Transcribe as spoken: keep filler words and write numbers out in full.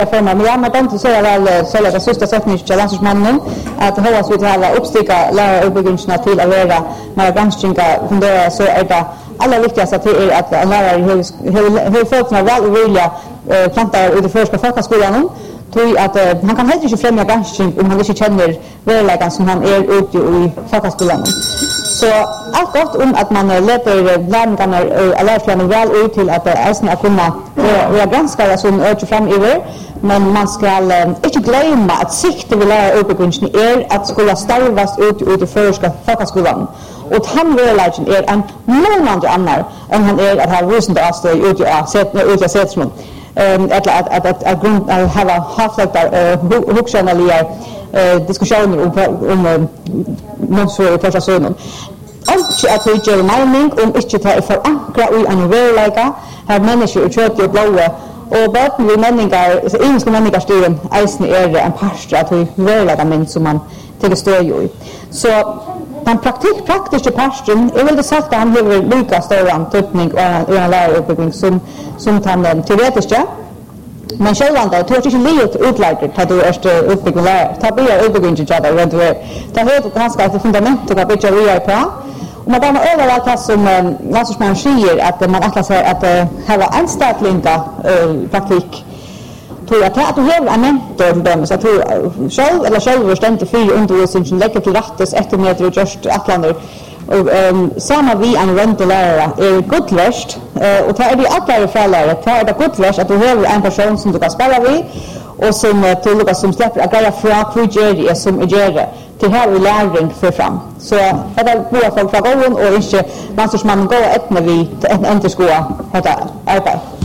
forma, men jag med dem till säga väl så att det sista sättningen till landsmannen att hålla så att uppsticka lära uppbyggnadsna till att vara när granskninga fundera så är det allra viktigaste att är att lära hur folk som väl vilja planta ut i första folkskolan tror att han kan helt inte främja granskning om han inte känner verkligheten som han är ute i folkskolan. Så allt gott om att man låter lärarna och lärarna väl ut till att ärsna kunna vara granskare som ökar fram över, men man ska inte glömma att siktet vi lär uppbyggnaden är att skola starvas ut ut i första folkskolan. Och han verkligen är en månad annan än han är att ha visande avstöd ut i sättsmål. Eller att, att, att, att, grund, att ha haft uh, hugsanaliga uh, diskussioner om, om mönster och första sönen. Inte att vi gör mening om inte att det förankra i en verklighet här människor och kött och blåa och bakom vi människor, engelska människor styren eisen är en parster att vi verkligheten men som man till stöd i. Så den praktik, praktiska parsten är väl det sagt att han har lika stor typning och en läraruppbyggning som, som den teoretiska. Men självande, jag tror inte livet utlägger att du är uppbyggning lärare. Ta blir uppbyggning till att du är. Ta helt ganska ett fundament och bygga vidare på. Och man har överallt det som landsmannen säger att man attlar sig att ha en statlinga praktik. Tror jag att du har en mentor för dem, så jag tror själv eller själv ständigt för undervisning som lägger till rättes efter meter och just atlander. Och um, samma vi en rentelärare är gudlöst uh, och det är det alla förlärare. Det är det gudlöst att du har en person som du kan spela vid och som uh, till Lukas som släpper att greja från kviger som är gärre till här vi läring för fram. Så det är bra folk från gången och inte man som man går ett när vi inte skola heter arbete.